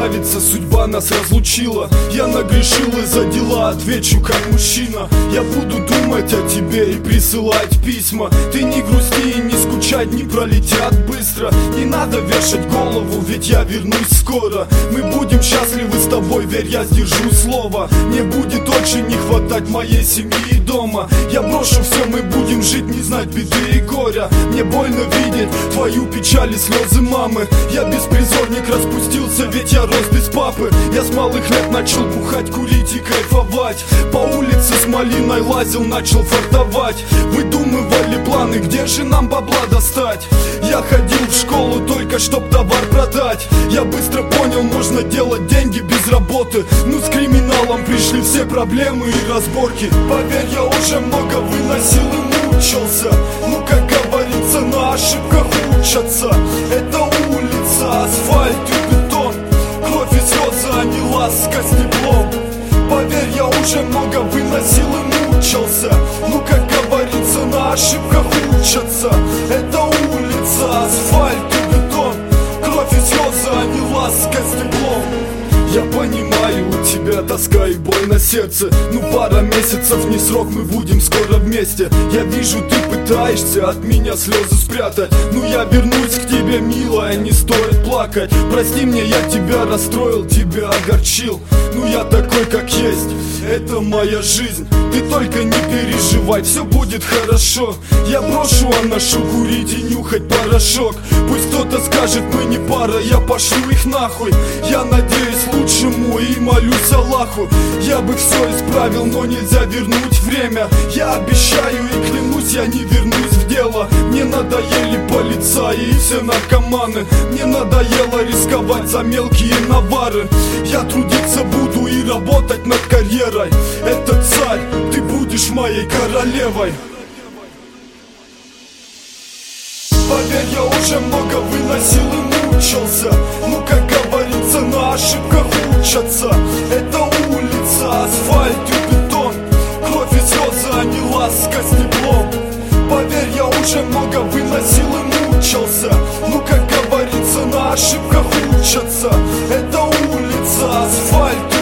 справиться, судьба нас разлучила. Я нагрешил из-за дела, отвечу как мужчина. Я буду думать о тебе и присылать письма. Ты не грусти и не скучай, дни пролетят быстро. Не надо вешать голову, ведь я вернусь скоро. Мы будем счастливы с тобой, верь, я сдержу слово. Мне будет очень не хватать моей семьи и дома. Я брошу все, мы будем жить, не знать беды и горя. Мне больно видеть твою печаль и слезы мамы. Я беспризорник, распустился, ведь я рос без папы. Я с малых лет начал бухать, курить и кайфовать. По улице с малиной лазил, начал фартовать. Выдумывали планы, где же нам бабла достать. Я ходил в школу только чтоб товар продать. Я быстро понял, можно делать деньги без работы. Ну с криминалом пришли все проблемы и разборки. Поверь, я уже много выносил и мучился. Ну как говорится, на ошибках учатся. Это улица, асфальт и бетон. Кровь и слезы, а не ласка с теплом. Поверь, я уже много выносил и мучился. Ну как говорится, на ошибках учатся. Это улица, асфальт и бетон. Кровь и слезы, а не ласка с теплом. Я понимаю, у тебя тоска и боль на сердце. Ну пара месяцев не срок, мы будем скоро вместе. Я вижу, ты пытаешься от меня слезы спрятать. Ну я вернусь к тебе, милая, не стоит плакать. Прости мне, я тебя расстроил, тебя огорчил. Ну я такой, как есть, это моя жизнь. Ты только не переживай, все будет хорошо. Я брошу аношу курить и нюхать порошок. Пусть кто-то скажет, мы не пара, я пошлю их нахуй. Я надеюсь лучшему и молюсь Аллаху. Я бы все исправил, но нельзя вернуть время. Я обещаю и клянусь, я не вернусь в дело. Мне надоели полицаи и все наркоманы. Мне надоело рисковать за мелкие навары. Я трудиться буду и работать над карьерой. Это царь, ты будешь моей королевой. Поверь, я уже много выносил и мучился. Ну как говорится, на ошибках учатся. Это улица, асфальт и бетон. Кровь и слезы, а не ласка с теплом. Поверь, я уже много выносил и мучился. Ну как говорится, на ошибках учатся. Это улица, асфальт